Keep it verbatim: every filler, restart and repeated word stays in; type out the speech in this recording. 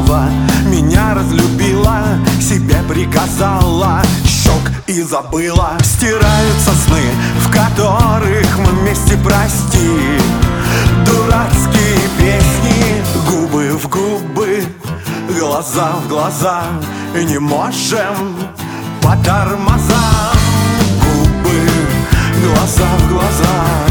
снова меня разлюбила, себе приказала, щелк и забыла. Стираются сны, в которых мы вместе, прости. Дурацкие песни, губы в губы, глаза в глаза, и не можем по тормозам. Губы, глаза в глаза.